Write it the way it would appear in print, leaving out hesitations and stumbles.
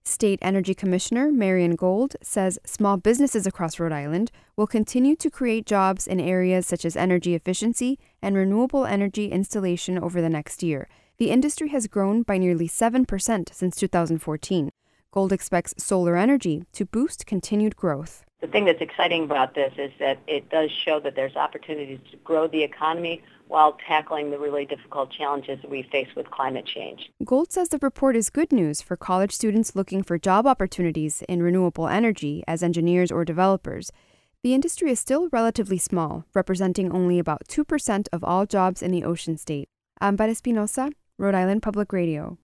State Energy Commissioner Marian Gold says small businesses across Rhode Island will continue to create jobs in areas such as energy efficiency and renewable energy installation over the next year. The industry has grown by nearly 7% since 2014. Gold expects solar energy to boost continued growth. The thing that's exciting about this is that it does show that there's opportunities to grow the economy while tackling the really difficult challenges that we face with climate change. Gold says the report is good news for college students looking for job opportunities in renewable energy as engineers or developers. The industry is still relatively small, representing only about 2% of all jobs in the Ocean State. Amber Espinosa, Rhode Island Public Radio.